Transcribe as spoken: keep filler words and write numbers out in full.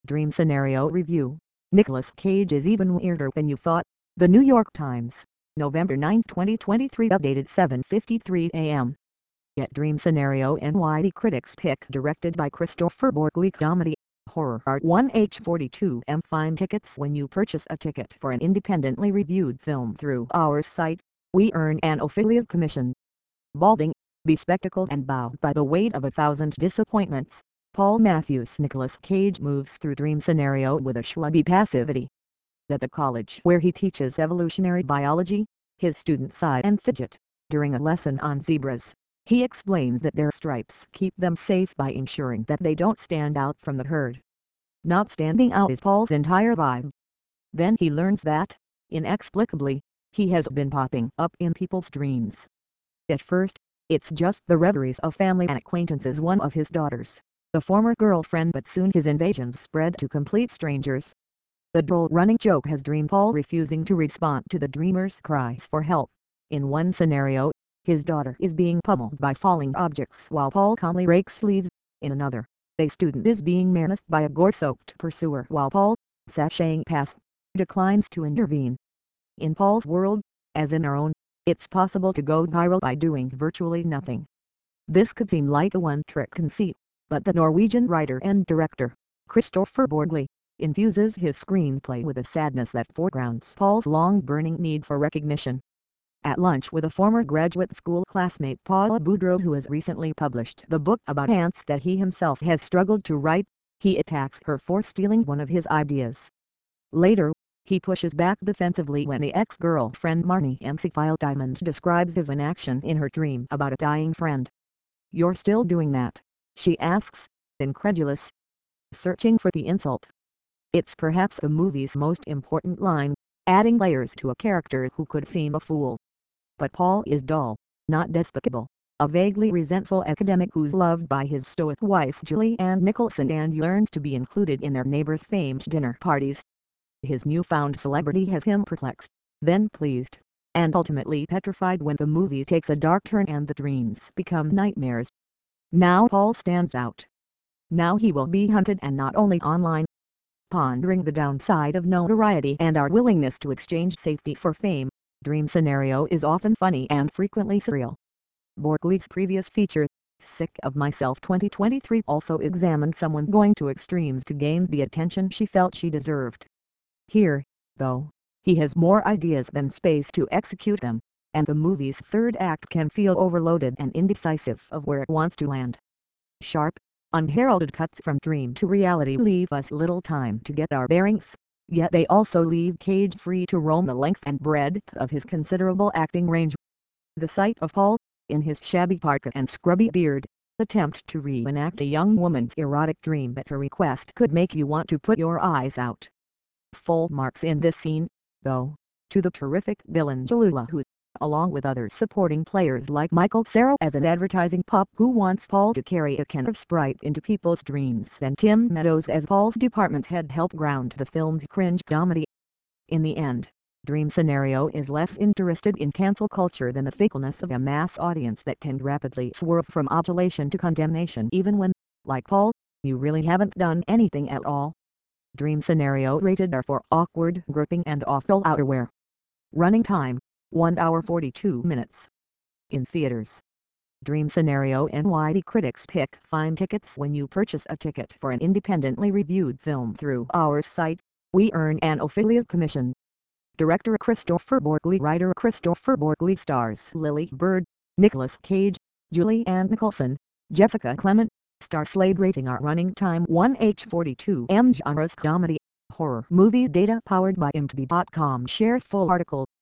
Dream Scenario Review. Nicolas Cage is even weirder than you thought. The New York Times, November ninth twenty twenty-three, updated seven fifty-three a m Yet Dream Scenario N Y T critics pick, directed by Christopher Borgli, comedy, horror art one H forty-two M. Find tickets when you purchase a ticket for an independently reviewed film through our site. We earn an affiliate commission. Balding, bespectacled and bowed by the weight of a thousand disappointments, Paul Matthews Nicolas Cage moves through Dream Scenario with a shrubby passivity. At the college where he teaches evolutionary biology, his students sigh and fidget. During a lesson on zebras, he explains that their stripes keep them safe by ensuring that they don't stand out from the herd. Not standing out is Paul's entire vibe. Then he learns that, inexplicably, he has been popping up in people's dreams. At first, it's just the reveries of family and acquaintances, one of his daughters, the former girlfriend, but soon his invasions spread to complete strangers. The droll running joke has Dream Paul refusing to respond to the dreamer's cries for help. In one scenario, his daughter is being pummeled by falling objects while Paul calmly rakes leaves. In another, a student is being menaced by a gore-soaked pursuer while Paul, sashaying past, declines to intervene. In Paul's world, as in our own, it's possible to go viral by doing virtually nothing. This could seem like a one-trick conceit, but the Norwegian writer and director, Christopher Borgli, infuses his screenplay with a sadness that foregrounds Paul's long-burning need for recognition. At lunch with a former graduate school classmate, Paula Boudreau, who has recently published the book about ants that he himself has struggled to write, he attacks her for stealing one of his ideas. Later, he pushes back defensively when the ex-girlfriend Marnie M C File Diamond describes his inaction in her dream about a dying friend. "You're still doing that?" she asks, incredulous. Searching for the insult. It's perhaps the movie's most important line, adding layers to a character who could seem a fool. But Paul is dull, not despicable, a vaguely resentful academic who's loved by his stoic wife Julianne Nicholson and yearns to be included in their neighbors' famed dinner parties. His newfound celebrity has him perplexed, then pleased, and ultimately petrified when the movie takes a dark turn and the dreams become nightmares. Now Paul stands out. Now he will be hunted, and not only online. Pondering the downside of notoriety and our willingness to exchange safety for fame, Dream Scenario is often funny and frequently surreal. Borgli's previous feature, Sick of Myself twenty twenty-three, also examined someone going to extremes to gain the attention she felt she deserved. Here, though, he has more ideas than space to execute them, and the movie's third act can feel overloaded and indecisive of where it wants to land. Sharp, unheralded cuts from dream to reality leave us little time to get our bearings, yet they also leave Cage free to roam the length and breadth of his considerable acting range. The sight of Paul, in his shabby parka and scrubby beard, attempt to reenact a young woman's erotic dream at her request could make you want to put your eyes out. Full marks in this scene, though, to the terrific Dylan Jalula, who, along with other supporting players like Michael Cera as an advertising pup who wants Paul to carry a can of Sprite into people's dreams, and Tim Meadows as Paul's department head, help ground the film's cringe comedy. In the end, Dream Scenario is less interested in cancel culture than the fickleness of a mass audience that can rapidly swerve from adulation to condemnation even when, like Paul, you really haven't done anything at all. Dream Scenario rated R for awkward gripping and awful outerwear. Running time, one hour forty-two minutes. In theaters. Dream Scenario N Y T critics pick. Find tickets when you purchase a ticket for an independently reviewed film through our site. We earn an affiliate commission. Director Christopher Borgli, writer Christopher Borgli, stars Lily Bird, Nicolas Cage, Julianne Nicholson, Jessica Clement. Star Slade. Rating R. Running time one H forty-two M. Genres comedy, horror movie. Data powered by I M D B dot com. Share full article.